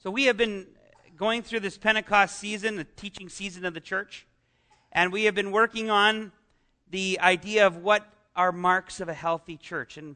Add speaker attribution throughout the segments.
Speaker 1: So we have been going through this Pentecost season, the teaching season of the church, and we have been working on the idea of what are marks of a healthy church. And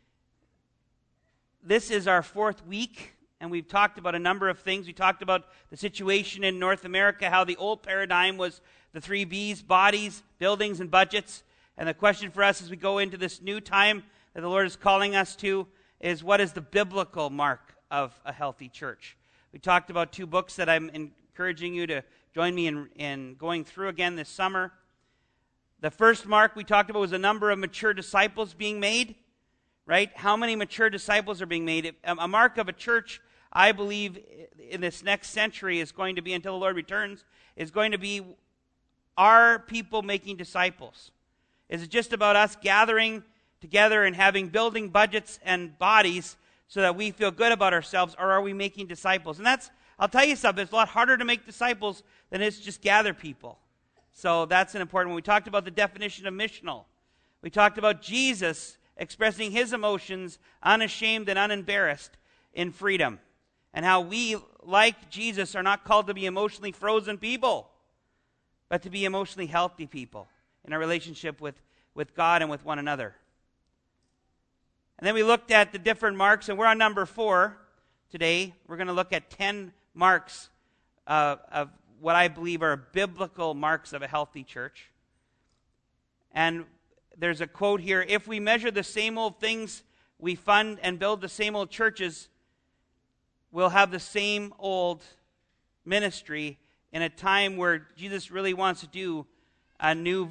Speaker 1: this is our fourth week, and we've talked about a number of things. We talked about the situation in North America, how the old paradigm was the 3 B's, bodies, buildings, and budgets. And the question for us as we go into this new time that the Lord is calling us to is, what is the biblical mark of a healthy church? We talked about 2 books that I'm encouraging you to join me in going through again this summer. The first mark we talked about was a number of mature disciples being made, right? How many mature disciples are being made? A mark of a church, I believe, in this next century is going to be, until the Lord returns, is going to be, are people making disciples? Is it just about us gathering together and having building budgets and bodies so that we feel good about ourselves, or are we making disciples? And that's, I'll tell you something, it's a lot harder to make disciples than it is to just gather people. So that's an important one. We talked about the definition of missional. We talked about Jesus expressing his emotions unashamed and unembarrassed in freedom. And how we, like Jesus, are not called to be emotionally frozen people, but to be emotionally healthy people in our relationship with God and with one another. And then we looked at the different marks, and we're on number 4 today. We're going to look at 10 marks of what I believe are biblical marks of a healthy church. And there's a quote here: if we measure the same old things, we fund and build the same old churches, we'll have the same old ministry in a time where Jesus really wants to do a new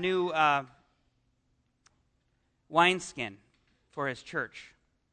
Speaker 1: wineskin for his church.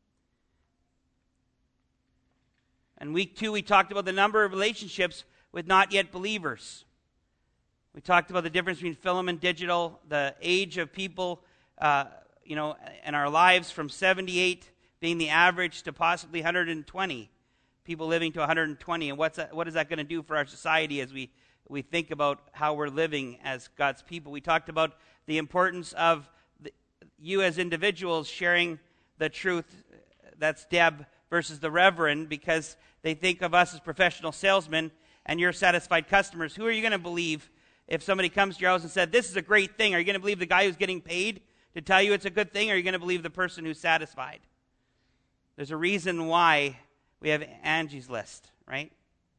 Speaker 1: And week 2, we talked about the number of relationships with not yet believers. We talked about the difference between film and digital, the age of people, in our lives, from 78 being the average to possibly 120 people living to 120. And what is that going to do for our society as we think about how we're living as God's people? We talked about the importance of you as individuals sharing the truth. That's Deb versus the Reverend, because they think of us as professional salesmen and you're satisfied customers. Who are you going to believe if somebody comes to your house and said, this is a great thing? Are you going to believe the guy who's getting paid to tell you it's a good thing, or are you going to believe the person who's satisfied? There's a reason why we have Angie's List, right?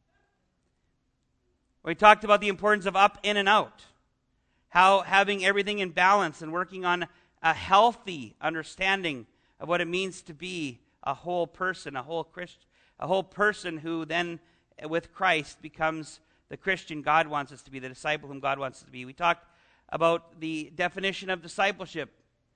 Speaker 1: We talked about the importance of up, in, and out. How having everything in balance and working on a healthy understanding of what it means to be a whole person, a whole Christian, a whole person who then, with Christ, becomes the Christian God wants us to be, the disciple whom God wants us to be. We talked about the definition of discipleship.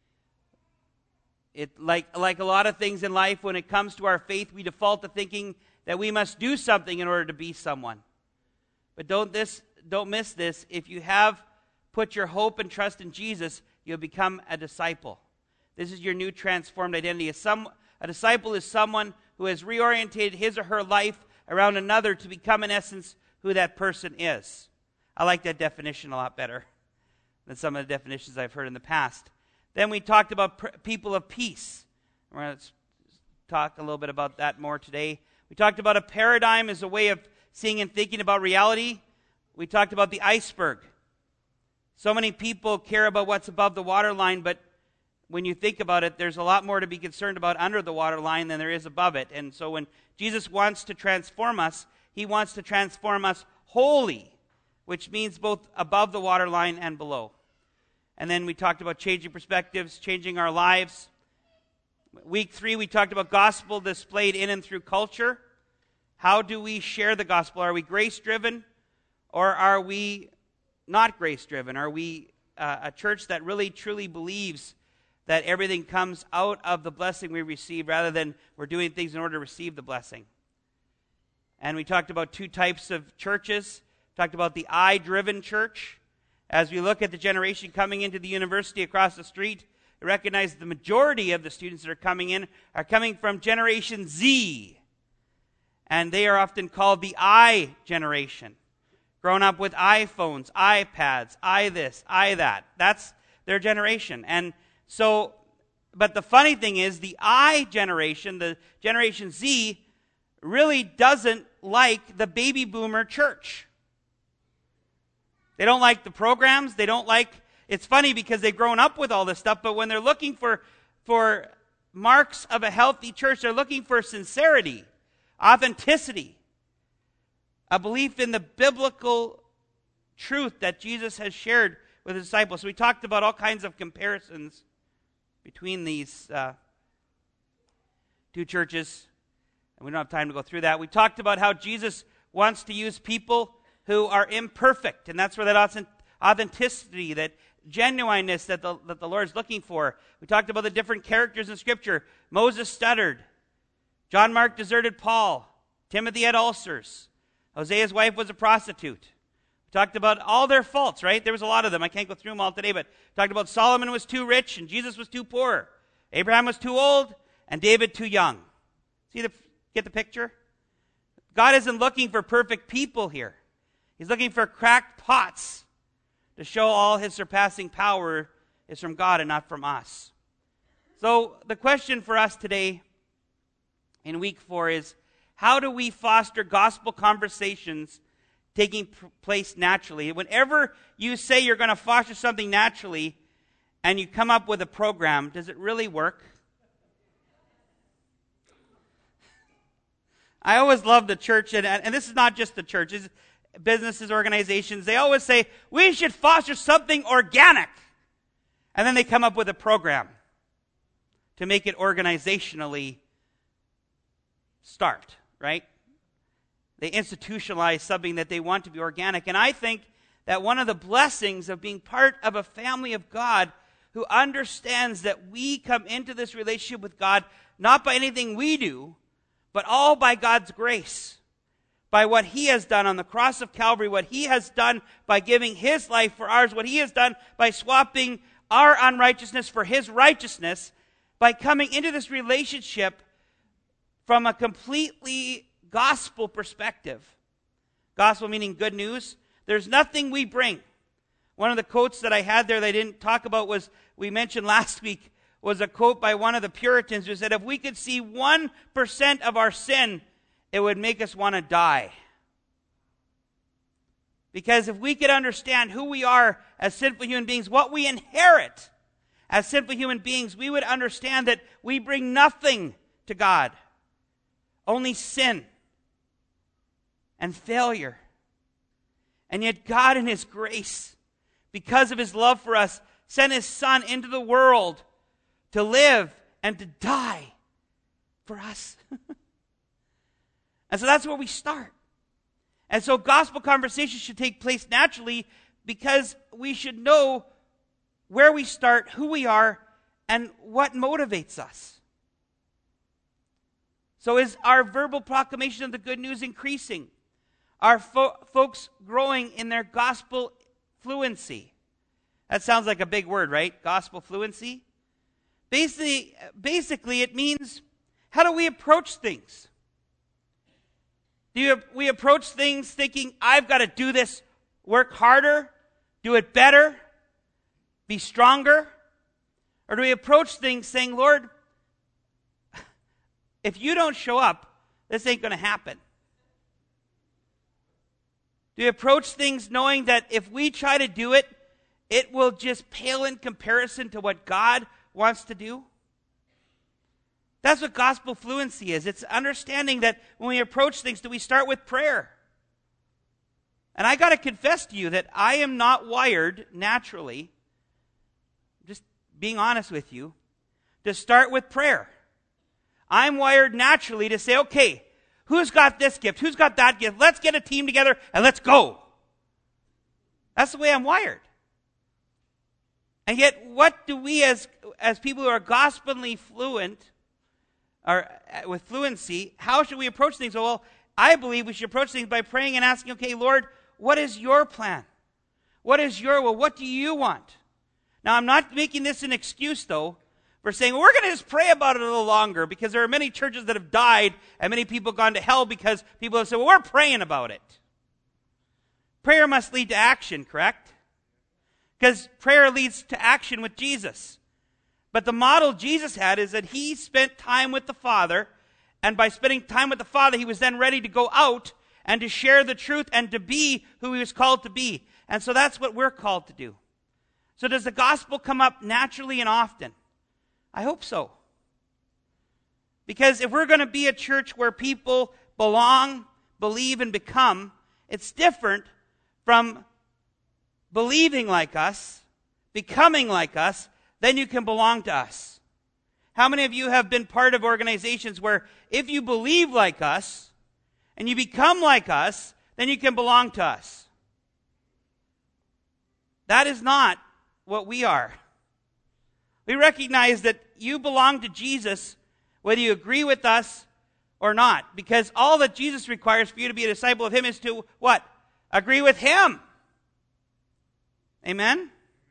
Speaker 1: It like a lot of things in life, when it comes to our faith, we default to thinking that we must do something in order to be someone. But don't miss this. If you have put your hope and trust in Jesus, you'll become a disciple. This is your new transformed identity. A disciple is someone who has reoriented his or her life around another to become, in essence, who that person is. I like that definition a lot better than some of the definitions I've heard in the past. Then we talked about people of peace. We're going to talk a little bit about that more today. We talked about a paradigm as a way of seeing and thinking about reality. We talked about the iceberg. So many people care about what's above the waterline, but when you think about it, there's a lot more to be concerned about under the waterline than there is above it. And so when Jesus wants to transform us, he wants to transform us wholly, which means both above the waterline and below. And then we talked about changing perspectives, changing our lives. Week 3, we talked about gospel displayed in and through culture. How do we share the gospel? Are we grace-driven, or are we not grace-driven? Are we a church that really, truly believes that everything comes out of the blessing we receive, rather than we're doing things in order to receive the blessing? And we talked about 2 types of churches. We talked about the I-driven church. As we look at the generation coming into the university across the street, we recognize the majority of the students that are coming from Generation Z. And they are often called the I generation. Grown up with iPhones, iPads, I this, I that. That's their generation. And so, but the funny thing is, the I generation, the Generation Z, really doesn't like the baby boomer church. They don't like the programs. They don't like, it's funny because they've grown up with all this stuff, but when they're looking for marks of a healthy church, they're looking for sincerity, authenticity, a belief in the biblical truth that Jesus has shared with his disciples. So we talked about all kinds of comparisons between these two churches, and we don't have time to go through that. We talked about how Jesus wants to use people who are imperfect, and that's where that authenticity, that genuineness that the Lord's looking for. We talked about the different characters in Scripture. Moses stuttered. John Mark deserted Paul. Timothy had ulcers. Hosea's wife was a prostitute. We talked about all their faults, right? There was a lot of them. I can't go through them all today, but we talked about Solomon was too rich and Jesus was too poor. Abraham was too old and David too young. Get the picture? God isn't looking for perfect people here. He's looking for cracked pots to show all his surpassing power is from God and not from us. So the question for us today in week 4 is, how do we foster gospel conversations taking place naturally? Whenever you say you're going to foster something naturally and you come up with a program, does it really work? I always love the church, and this is not just the church, it's businesses, organizations. They always say, we should foster something organic. And then they come up with a program to make it organizationally start, right? They institutionalize something that they want to be organic. And I think that one of the blessings of being part of a family of God who understands that we come into this relationship with God not by anything we do, but all by God's grace, by what he has done on the cross of Calvary, what he has done by giving his life for ours, what he has done by swapping our unrighteousness for his righteousness, by coming into this relationship from a completely gospel perspective. Gospel meaning good news. There's nothing we bring. One of the quotes that I had there that I didn't talk about we mentioned last week, was a quote by one of the Puritans who said, if we could see 1% of our sin, it would make us want to die. Because if we could understand who we are as sinful human beings, what we inherit as sinful human beings, we would understand that we bring nothing to God. Only sin and failure. And yet God in his grace, because of his love for us, sent his Son into the world to live and to die for us. And so that's where we start. And so gospel conversations should take place naturally because we should know where we start, who we are, and what motivates us. So is our verbal proclamation of the good news increasing? Are folks growing in their gospel fluency? That sounds like a big word, right? Gospel fluency. Basically, it means, how do we approach things? Do we approach things thinking, I've got to do this, work harder, do it better, be stronger? Or do we approach things saying, Lord, if you don't show up, this ain't going to happen? Do we approach things knowing that if we try to do it, it will just pale in comparison to what God wants to do? That's what gospel fluency is. It's understanding that when we approach things, do we start with prayer? And I got to confess to you that I am not wired naturally, just being honest with you, to start with prayer. I'm wired naturally to say, okay, who's got this gift? Who's got that gift? Let's get a team together and let's go. That's the way I'm wired. And yet, what do we as people who are gospelly fluent, or with fluency, how should we approach things? Well, I believe we should approach things by praying and asking, okay, Lord, what is your plan? What is your will? What do you want? Now, I'm not making this an excuse, though, for saying, well, we're going to just pray about it a little longer, because there are many churches that have died and many people gone to hell because people have said, well, we're praying about it. Prayer must lead to action, correct? Because prayer leads to action with Jesus. But the model Jesus had is that he spent time with the Father, and by spending time with the Father, he was then ready to go out and to share the truth and to be who he was called to be. And so that's what we're called to do. So does the gospel come up naturally and often? I hope so. Because if we're going to be a church where people belong, believe, and become, it's different from believing like us, becoming like us, then you can belong to us. How many of you have been part of organizations where if you believe like us and you become like us, then you can belong to us? That is not what we are. We recognize that you belong to Jesus whether you agree with us or not, because all that Jesus requires for you to be a disciple of him is to what? Agree with him. Amen?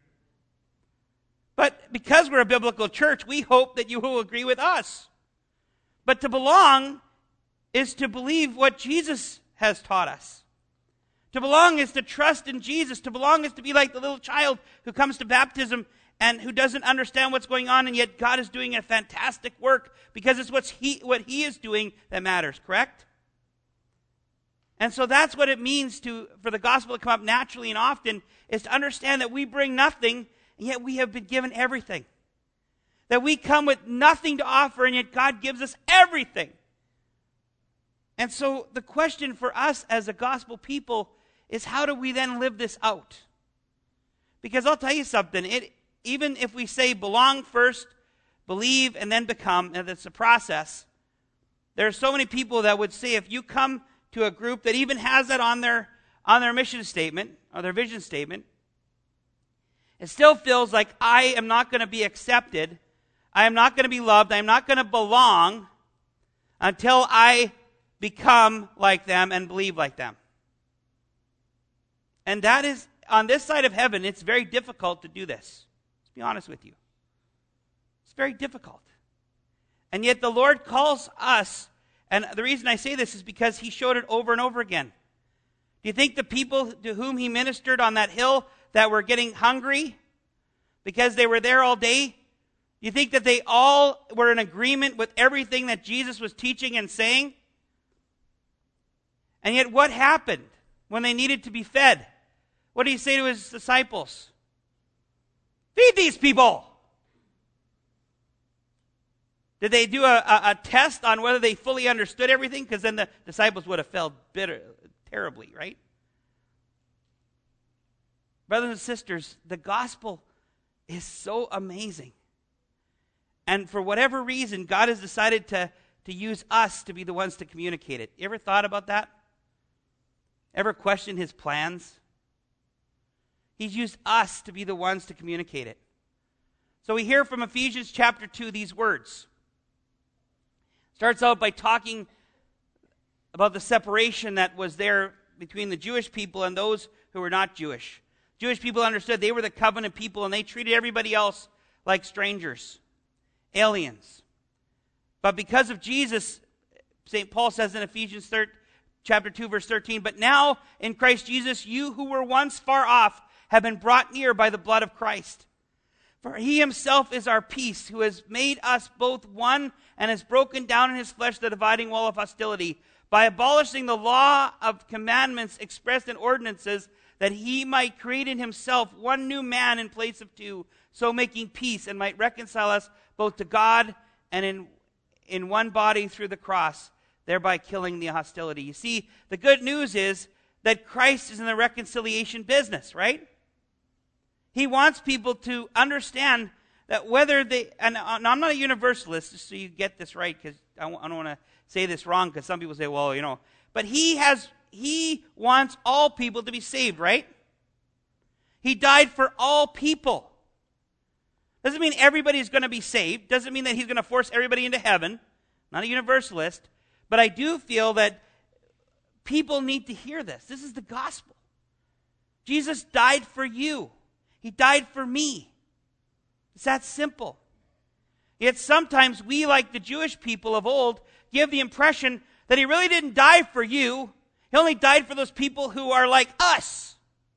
Speaker 1: But because we're a biblical church, we hope that you will agree with us. But to belong is to believe what Jesus has taught us. To belong is to trust in Jesus. To belong is to be like the little child who comes to baptism and who doesn't understand what's going on, and yet God is doing a fantastic work because it's what he is doing that matters, correct? And so that's what it means for the gospel to come up naturally and often, is to understand that we bring nothing, and yet we have been given everything. That we come with nothing to offer, and yet God gives us everything. And so the question for us as a gospel people is, how do we then live this out? Because I'll tell you something, even if we say belong first, believe, and then become, and it's a process, there are so many people that would say if you come to a group that even has that on their mission statement, or their vision statement, it still feels like I am not going to be accepted, I am not going to be loved, I am not going to belong until I become like them and believe like them. And that is, on this side of heaven, it's very difficult to do this. Let's be honest with you. It's very difficult. And yet the Lord calls us, and the reason I say this is because he showed it over and over again. Do you think the people to whom he ministered on that hill that were getting hungry because they were there all day, do you think that they all were in agreement with everything that Jesus was teaching and saying? And yet what happened when they needed to be fed? What did he say to his disciples? Feed these people. Did they do a test on whether they fully understood everything? Because then the disciples would have failed terribly, right? Brothers and sisters, the gospel is so amazing. And for whatever reason, God has decided to use us to be the ones to communicate it. You ever thought about that? Ever questioned his plans? He's used us to be the ones to communicate it. So we hear from Ephesians chapter 2 these words. Starts out by talking about the separation that was there between the Jewish people and those who were not Jewish. Jewish people understood they were the covenant people, and they treated everybody else like strangers, aliens. But because of Jesus, St. Paul says in Ephesians chapter 2, verse 13, but now in Christ Jesus, you who were once far off have been brought near by the blood of Christ. For he himself is our peace, who has made us both one and has broken down in his flesh the dividing wall of hostility, by abolishing the law of commandments expressed in ordinances, that he might create in himself one new man in place of two, so making peace, and might reconcile us both to God and in one body through the cross, thereby killing the hostility. You see, the good news is that Christ is in the reconciliation business, right? He wants people to understand that whether they, and I'm not a universalist, just so you get this right, because I don't want to say this wrong, because some people say, well, you know, but he wants all people to be saved, right? He died for all people. Doesn't mean everybody's going to be saved. Doesn't mean that he's going to force everybody into heaven. Not a universalist. But I do feel that people need to hear this. This is the gospel. Jesus died for you. He died for me. It's that simple. Yet sometimes we, like the Jewish people of old, give the impression that he really didn't die for you. He only died for those people who are like us,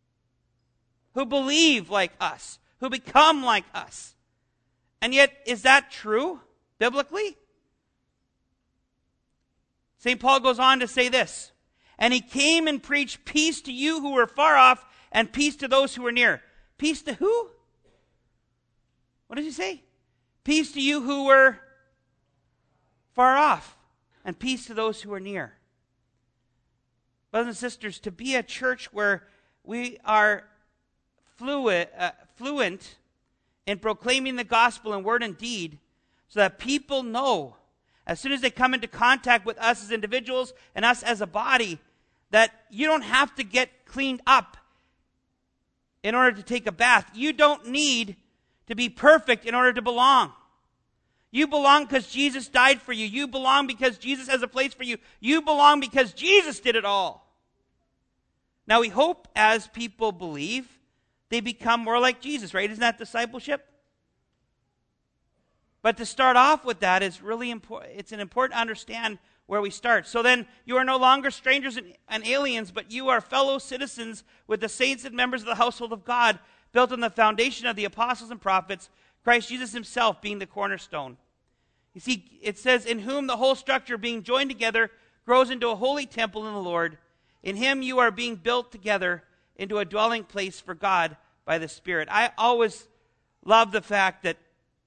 Speaker 1: who believe like us, who become like us. And yet, is that true biblically? St. Paul goes on to say this, And he came and preached peace to you who were far off and peace to those who were near. Peace to who? What does he say? Peace to you who were far off and peace to those who are near. Brothers and sisters, to be a church where we are fluent in proclaiming the gospel in word and deed, so that people know, as soon as they come into contact with us as individuals and us as a body, that you don't have to get cleaned up in order to take a bath. You don't need to be perfect in order to belong. You belong because Jesus died for you. You belong because Jesus has a place for you. You belong because Jesus did it all. Now we hope as people believe, they become more like Jesus, right? Isn't that discipleship? But to start off with that is really important. It's important to understand where we start. So then, you are no longer strangers and aliens, but you are fellow citizens with the saints and members of the household of God, built on the foundation of the apostles and prophets, Christ Jesus himself being the cornerstone. You see, it says, in whom the whole structure being joined together grows into a holy temple in the Lord. In him you are being built together into a dwelling place for God by the Spirit. I always love the fact that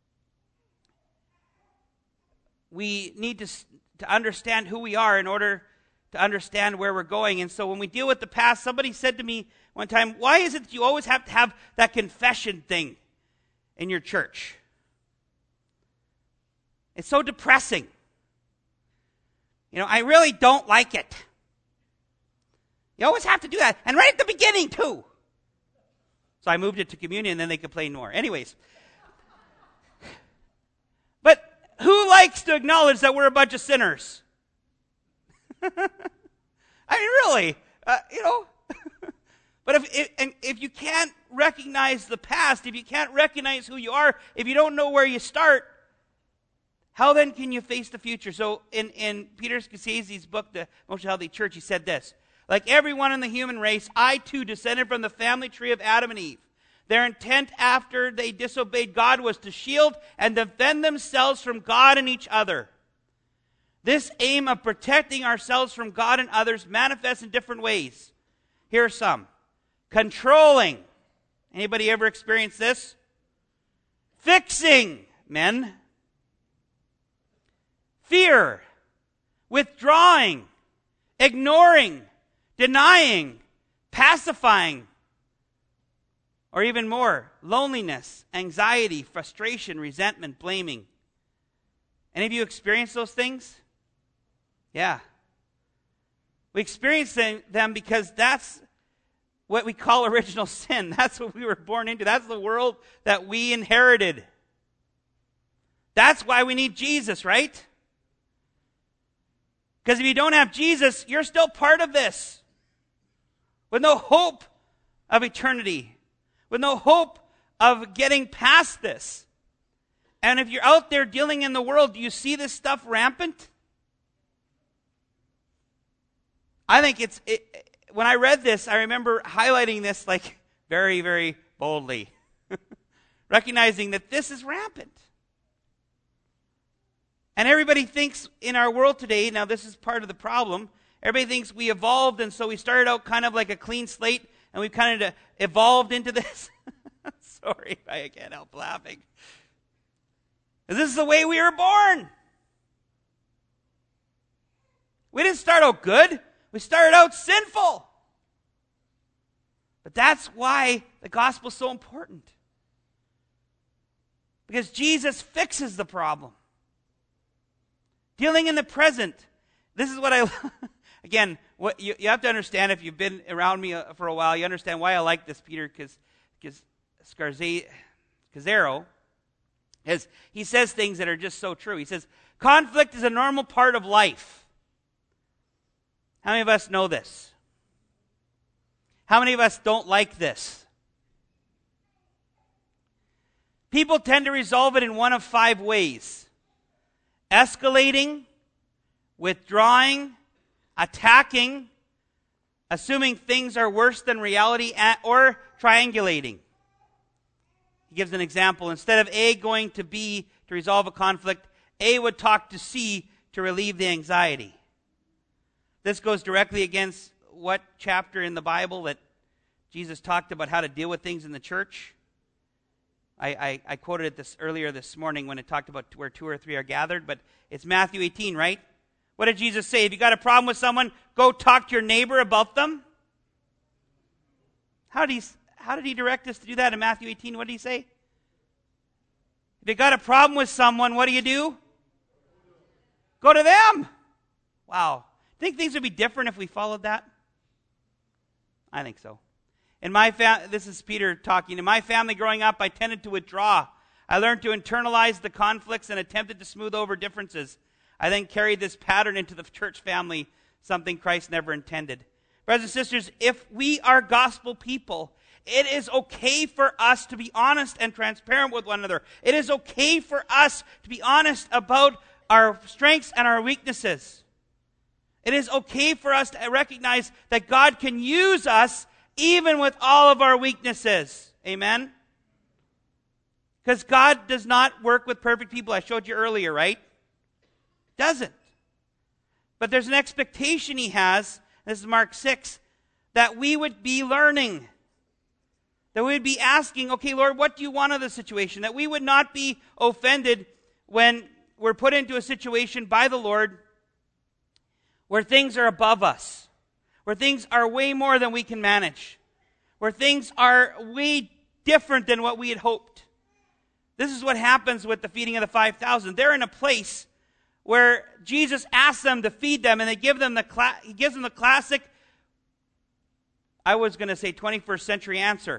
Speaker 1: we need to understand who we are in order to understand where we're going. And so when we deal with the past, somebody said to me one time, why is it that you always have to have that confession thing in your church? It's so depressing. You know, I really don't like it. You always have to do that. And right at the beginning, too. So I moved it to communion, and then they complained more. Anyways. But who likes to acknowledge that we're a bunch of sinners? I mean, really. You know. But if you can't recognize the past, if you can't recognize who you are, if you don't know where you start, how then can you face the future? So in Peter Scorsese's book, The Emotionally Healthy Church, he said this: like everyone in the human race, I too descended from the family tree of Adam and Eve. Their intent after they disobeyed God was to shield and defend themselves from God and each other. This aim of protecting ourselves from God and others manifests in different ways. Here are some. Controlling. Anybody ever experienced this? Fixing, men. Fear. Withdrawing. Ignoring. Denying. Pacifying. Or even more, loneliness, anxiety, frustration, resentment, blaming. Any of you experience those things? Yeah. We experience them because that's what we call original sin. That's what we were born into. That's the world that we inherited. That's why we need Jesus, right? Because if you don't have Jesus, you're still part of this. With no hope of eternity. With no hope of getting past this. And if you're out there dealing in the world, do you see this stuff rampant? I think when I read this, I remember highlighting this like very, very boldly. Recognizing that this is rampant. And everybody thinks in our world today, now this is part of the problem, everybody thinks we evolved, and so we started out kind of like a clean slate, and we've kind of evolved into this. Sorry, I can't help laughing. This is the way we were born. We didn't start out good. We started out sinful. But that's why the gospel is so important. Because Jesus fixes the problem. Dealing in the present. This is what I... Again, what you have to understand, if you've been around me for a while, you understand why I like this, Peter, because Scazzero, he says things that are just so true. He says, conflict is a normal part of life. How many of us know this? How many of us don't like this? People tend to resolve it in one of 5 ways. Escalating, withdrawing, attacking, assuming things are worse than reality, or triangulating. He gives an example. Instead of A going to B to resolve a conflict, A would talk to C to relieve the anxiety. This goes directly against what chapter in the Bible that Jesus talked about how to deal with things in the church? I quoted it earlier this morning when it talked about where 2 or 3 are gathered, but it's Matthew 18, right? What did Jesus say? If you got a problem with someone, go talk to your neighbor about them. How did he direct us to do that in Matthew 18? What did he say? If you got a problem with someone, what do? Go to them. Wow. Think things would be different if we followed that? I think so. This is Peter talking. In my family growing up, I tended to withdraw. I learned to internalize the conflicts and attempted to smooth over differences. I then carried this pattern into the church family, something Christ never intended. Brothers and sisters, if we are gospel people, it is okay for us to be honest and transparent with one another. It is okay for us to be honest about our strengths and our weaknesses. It is okay for us to recognize that God can use us even with all of our weaknesses. Amen? Because God does not work with perfect people. I showed you earlier, right? Doesn't. But there's an expectation he has, this is Mark 6, that we would be learning. That we would be asking, okay, Lord, what do you want of the situation? That we would not be offended when we're put into a situation by the Lord where things are above us, where things are way more than we can manage, where things are way different than what we had hoped. This is what happens with the feeding of the 5,000. They're in a place where Jesus asks them to feed them, and he gives them the classic, I was going to say 21st century answer.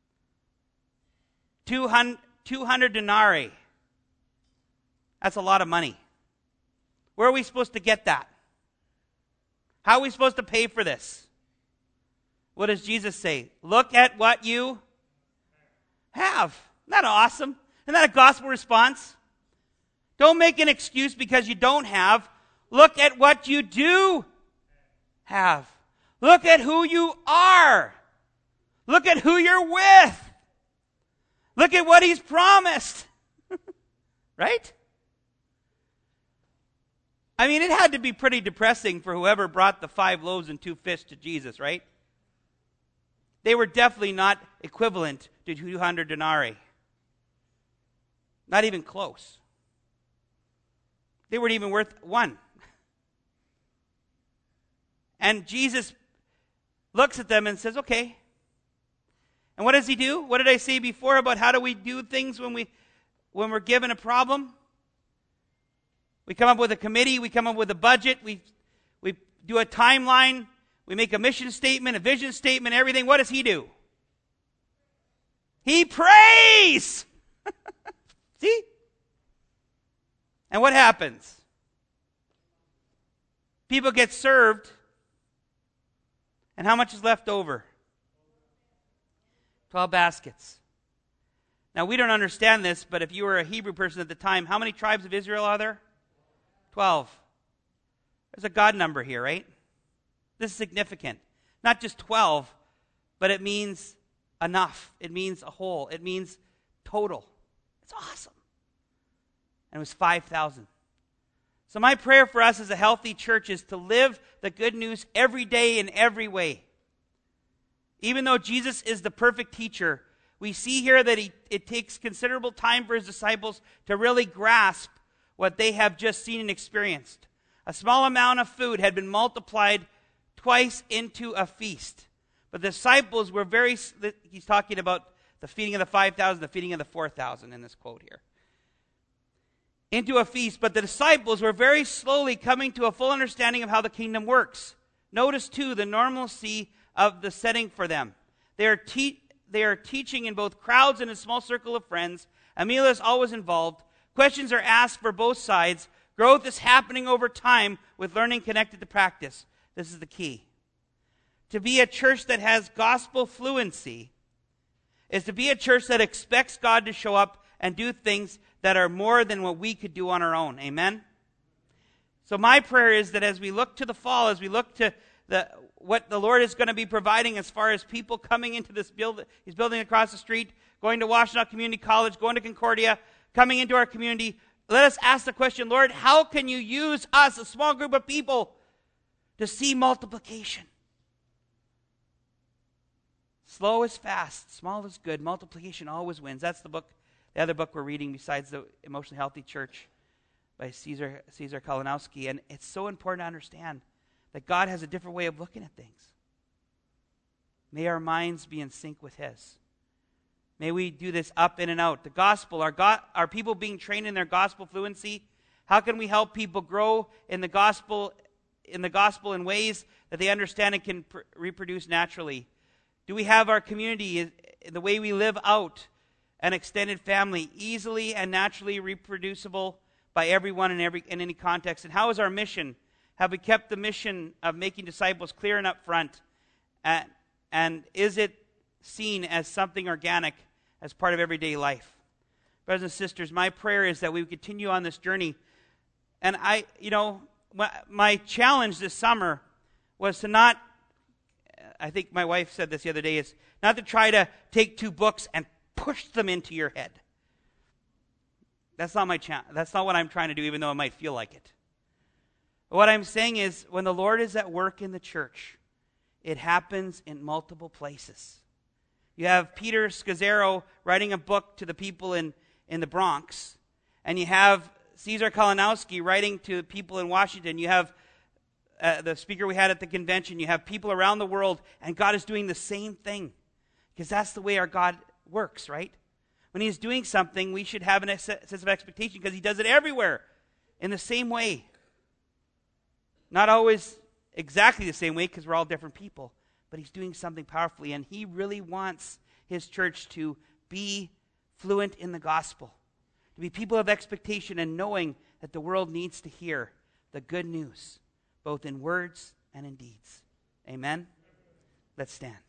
Speaker 1: 200 denarii. That's a lot of money. Where are we supposed to get that? How are we supposed to pay for this? What does Jesus say? Look at what you have. Isn't that awesome? Isn't that a gospel response? Don't make an excuse because you don't have. Look at what you do have. Look at who you are. Look at who you're with. Look at what he's promised. Right? I mean, it had to be pretty depressing for whoever brought the 5 loaves and 2 fish to Jesus, right? They were definitely not equivalent to 200 denarii. Not even close. They weren't even worth 1. And Jesus looks at them and says, okay. And what does he do? What did I say before about how do we do things when we're given a problem? We come up with a committee, we come up with a budget, we do a timeline, we make a mission statement, a vision statement, everything. What does he do? He prays! See? And what happens? People get served, and how much is left over? 12 baskets. Now, we don't understand this, but if you were a Hebrew person at the time, how many tribes of Israel are there? 12. There's a God number here, right? This is significant. Not just 12, but it means enough. It means a whole. It means total. It's awesome. And it was 5,000. So my prayer for us as a healthy church is to live the good news every day in every way. Even though Jesus is the perfect teacher, we see here that it takes considerable time for his disciples to really grasp what they have just seen and experienced. A small amount of food had been multiplied twice into a feast. But the disciples were he's talking about the feeding of the 5,000, the feeding of the 4,000 in this quote here. Into a feast, but the disciples were very slowly coming to a full understanding of how the kingdom works. Notice too the normalcy of the setting for them. They are teaching in both crowds and a small circle of friends. Amelia is always involved. Questions are asked for both sides. Growth is happening over time with learning connected to practice. This is the key. To be a church that has gospel fluency is to be a church that expects God to show up and do things that are more than what we could do on our own. Amen? So my prayer is that as we look to the fall, as we look to what the Lord is going to be providing as far as people coming into this building, he's building across the street, going to Washtenaw Community College, going to Concordia, coming into our community, let us ask the question, Lord, how can you use us, a small group of people, to see multiplication. Slow is fast, small is good, multiplication always wins. That's the other book we're reading besides the Emotionally Healthy Church by Cesar Kalinowski. And it's so important to understand that God has a different way of looking at things. May our minds be in sync with His. May we do this up in and out. The gospel, are people being trained in their gospel fluency? How can we help people grow in the gospel in ways that they understand and can reproduce naturally? Do we have our community, the way we live out an extended family, easily and naturally reproducible by everyone in any context? And how is our mission? Have we kept the mission of making disciples clear and upfront? And is it seen as something organic as part of everyday life? Brothers and sisters, my prayer is that we continue on this journey. And my challenge this summer was to not, I think my wife said this the other day, is not to try to take 2 books and push them into your head. That's not that's not what I'm trying to do, even though it might feel like it. What I'm saying is, when the Lord is at work in the church, it happens in multiple places. You have Peter Scazzaro writing a book to the people in the Bronx, and you have Cesar Kalinowski writing to people in Washington. You have the speaker we had at the convention. You have people around the world, and God is doing the same thing, because that's the way our God works, right? When He's doing something, we should have a sense of expectation, because He does it everywhere in the same way. Not always exactly the same way, because we're all different people, but He's doing something powerfully, and He really wants His church to be fluent in the gospel, to be people of expectation and knowing that the world needs to hear the good news, both in words and in deeds. Amen? Let's stand.